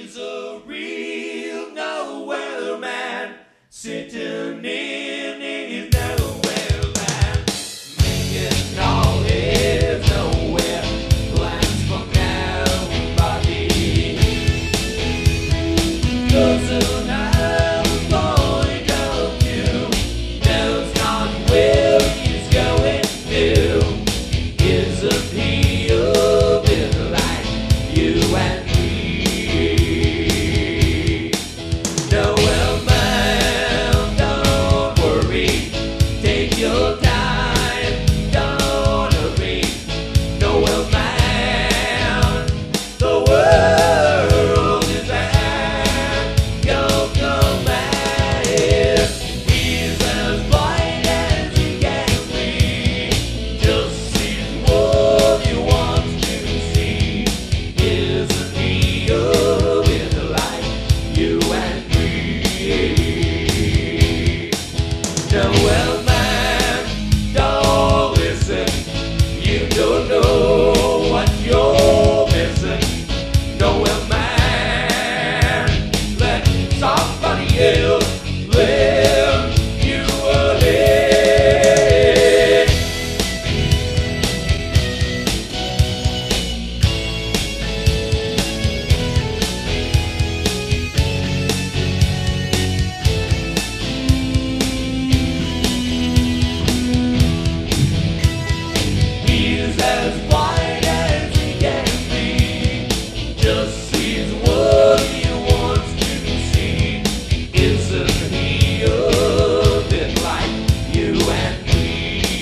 He's a real nowhere man, sitting in his nowhere land, making all his nowhere plans for nobody. Doesn't have a point of view, knows not where he's going to. Isn't he a bit like you and me? Noel man, don't worry, take your time, don't hurry. Noel man, the world is at your command. He's as blind as he can be, just sees what he wants to see. Isn't he a bit like you and me? Noel man, don't listen, you don't know what you're missing. Noel man, let somebody else live you ahead. He's as blind as he can be, just sees what he wants to see. Isn't he a bit like you and me?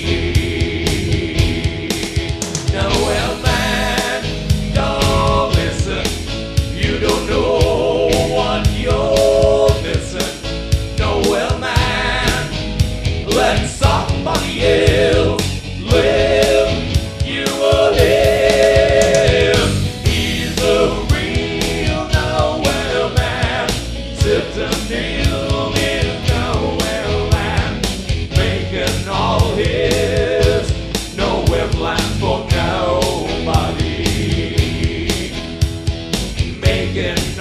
Noel man, don't listen, you don't know what you're missing. Noel man, let somebody else live you ahead. He's a real nowhere man, sitting in his nowhere land, making all his nowhere plans for nobody. Making